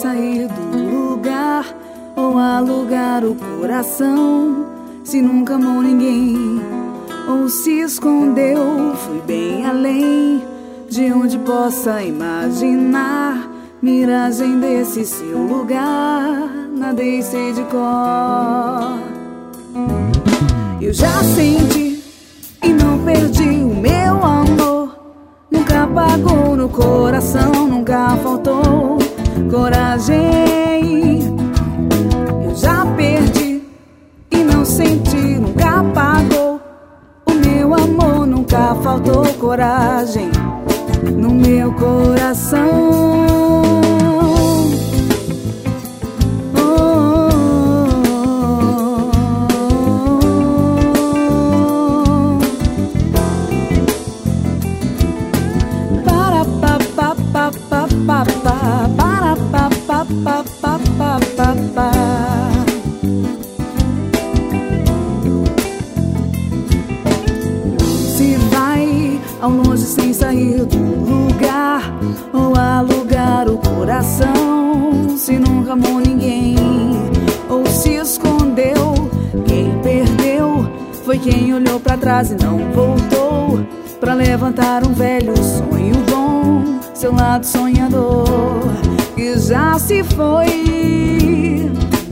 sair do lugar ou alugar o coração. Se nunca amou ninguém ou se escondeu, fui bem além de onde possa imaginar. Miragem desse seu lugar, nadei sei de cor. Eu já senti e não perdi o meu amor. Nunca apagou no coração, nunca faltou coragem. Eu já perdi e não senti, nunca apagou o meu amor, nunca faltou coragem no meu coração. Se vai ao longe sem sair do lugar ou alugar o coração, se nunca amou ninguém ou se escondeu, quem perdeu foi quem olhou pra trás e não voltou pra levantar um velho sonho bom. Seu lado sonhador que já se foi,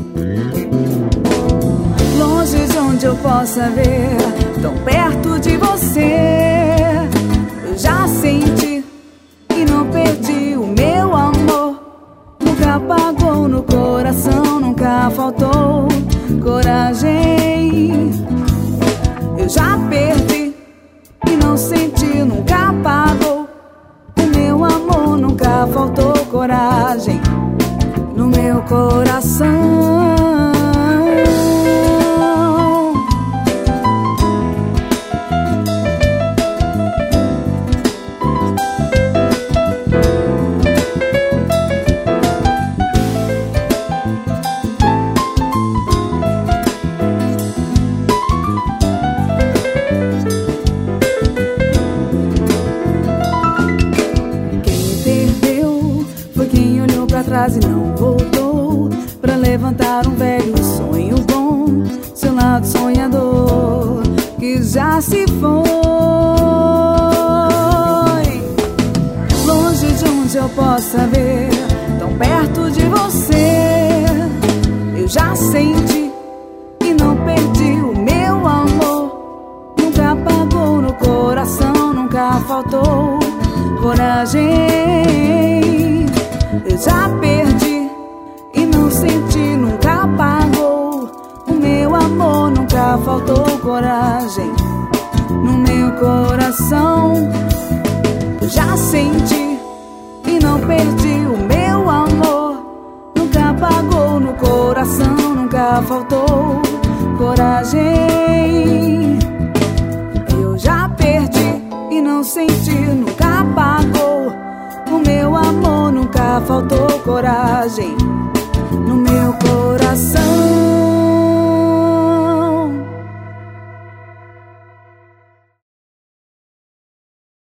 longe de onde eu possa ver, tão perto de você. Eu já senti e não perdi o meu amor, nunca apagou no coração, nunca faltou coragem. Eu já perdi e não senti, nunca apagou o meu amor, nunca faltou coragem no meu coração. E não voltou pra levantar um velho sonho bom. Seu lado sonhador que já se foi, longe de onde eu possa ver, tão perto de você. Eu já senti e não perdi o meu amor, nunca apagou no coração, nunca faltou coragem. Eu já perdi e não senti, nunca apagou o meu amor, nunca faltou coragem no meu coração. Eu já senti e não perdi o meu amor, nunca apagou no coração, nunca faltou coragem. Eu já perdi e não senti, nunca apagou o meu amor, nunca faltou coragem no meu coração.